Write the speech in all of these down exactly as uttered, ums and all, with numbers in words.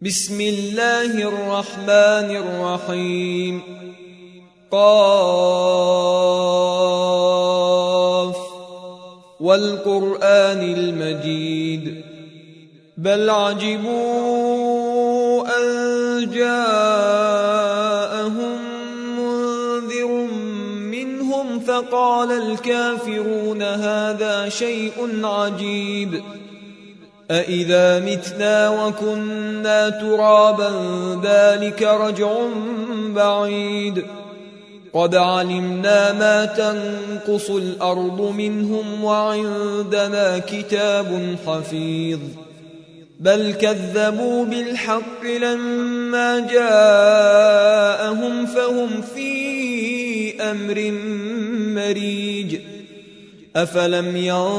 بسم الله الرحمن الرحيم. قاف والقرآن المجيد بل عجبوا أن جاءهم منذر منهم فقال الكافرون هذا شيء عجيب أإذا متنا وكنا ترابا ذلك رجع بعيد قد علمنا ما تنقص الأرض منهم وعندنا كتاب حفيظ بل كذبوا بالحق لما جاءهم فهم في أمر مريج أفلم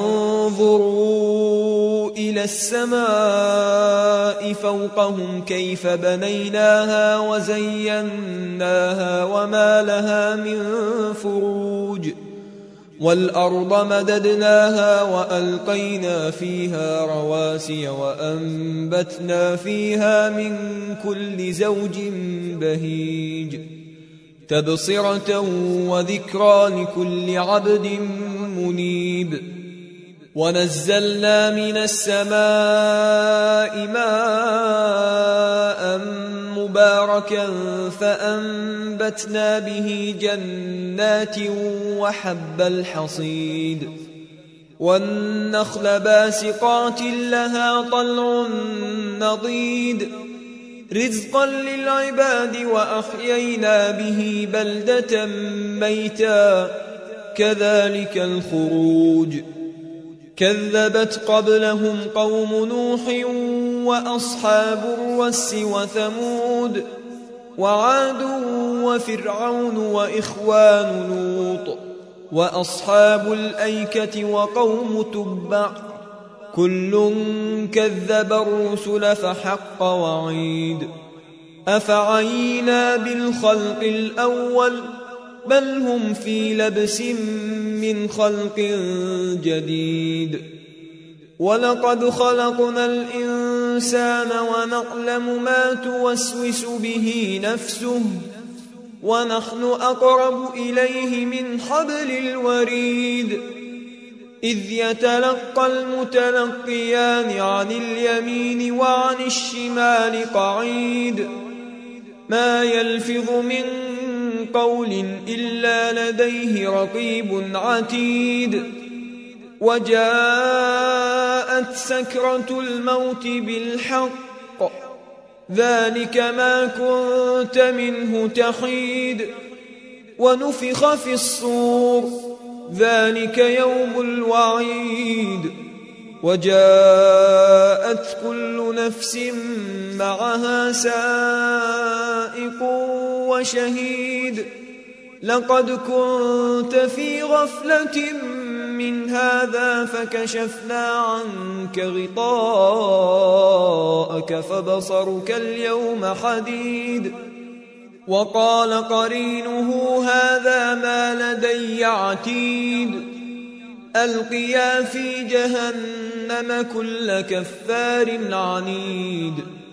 ينظروا إلى السماء فوقهم كيف بنيناها وزيناها وما لها من فروج والأرض مددناها وألقينا فيها رواسي وأنبتنا فيها من كل زوج بهيج تبصرة وذكرى لكل عبد منيب ونزلنا من السماء ماء مباركا فأنبتنا به جنات وحب الحصيد والنخل باسقات لها طلع نضيد رزقا للعباد وأحيينا به بلدة ميتا كذلك الخروج كذبت قبلهم قوم نوح وأصحاب الرس وثمود وعاد وفرعون وإخوان لوط وأصحاب الأيكة وقوم تبع كل كذب الرسل فحق وعيد أفعينا بالخلق الأول بل هم في لبس من خلق جديد ولقد خلقنا الإنسان ونعلم ما توسوس به نفسه ونحن أقرب إليه من حبل الوريد إذ يتلقى المتلقيان عن اليمين وعن الشمال قعيد ما يلفظ من قول إلا لديه رقيب عتيد وجاءت سكرة الموت بالحق ذلك ما كنت منه تحيد ونفخ في الصور ذلك يوم الوعيد وجاءت كل نفس معها سائق وشهيد لقد كنت في غفلة من هذا فكشفنا عنك غطاءك فبصرك اليوم حديد وقال قرينه هذا ما لدي عتيد ألقيا في جهنم كل كفار عنيد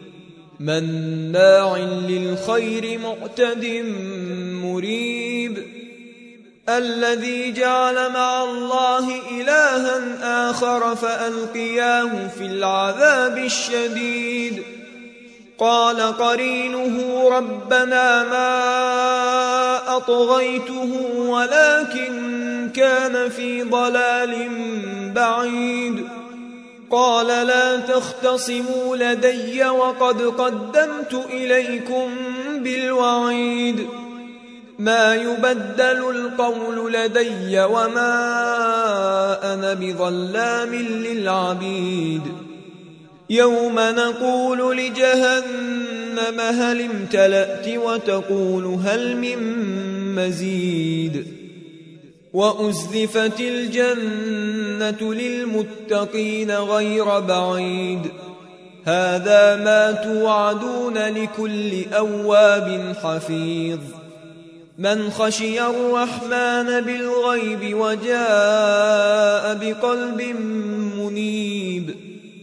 مناع للخير معتد مريب الذي جعل مع الله إلها آخر فألقياه في العذاب الشديد قال قرينه ربنا ما أطغيته ولكن كان في ضلال بعيد قال لا تختصموا لدي وقد قدمت إليكم بالوعيد ما يبدل القول لدي وما أنا بظلام للعبيد يوم نقول لجهنم هل امتلأت وتقول هل من مزيد وأزلفت الجنة للمتقين غير بعيد هذا ما توعدون لكل أواب حفيظ من خشي الرحمن بالغيب وجاء بقلب منيب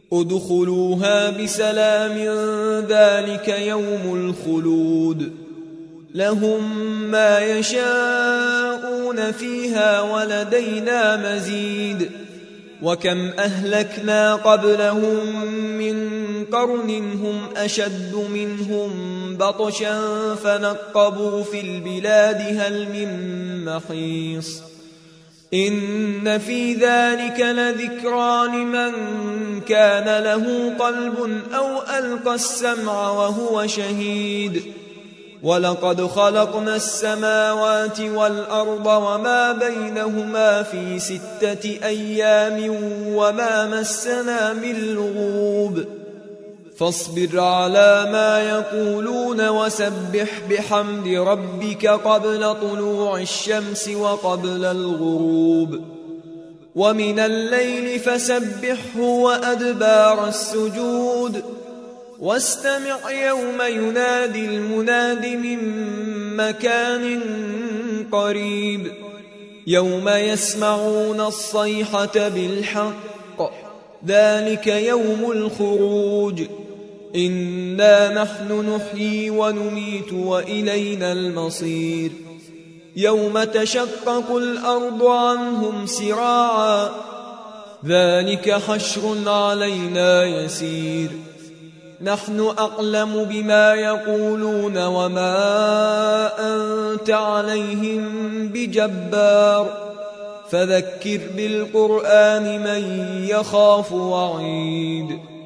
ادخلوها بسلام ذلك يوم الخلود لهم ما يشاءون فيها ولدينا مزيد وكم أهلكنا قبلهم من قرن هم أشد منهم بطشا فنقبوا في البلاد هل من محيص إن في ذلك لذكرى لمن كان له قلب أو ألقى السمع وهو شهيد ولقد خلقنا السماوات والأرض وما بينهما في ستة أيام وما مسنا من لغوب فاصبر على ما يقولون وسبح بحمد ربك قبل طلوع الشمس وقبل الغروب ومن الليل فسبحه وأدبار السجود واستمع يوم ينادي المناد من مكان قريب يوم يسمعون الصيحة بالحق ذلك يوم الخروج إنا نحن نحيي ونميت وإلينا المصير يوم تشقق الأرض عنهم سراعا ذلك حشر علينا يسير نحن أعلم بما يقولون وما أنت عليهم بجبار فذكر بالقرآن من يخاف وعيد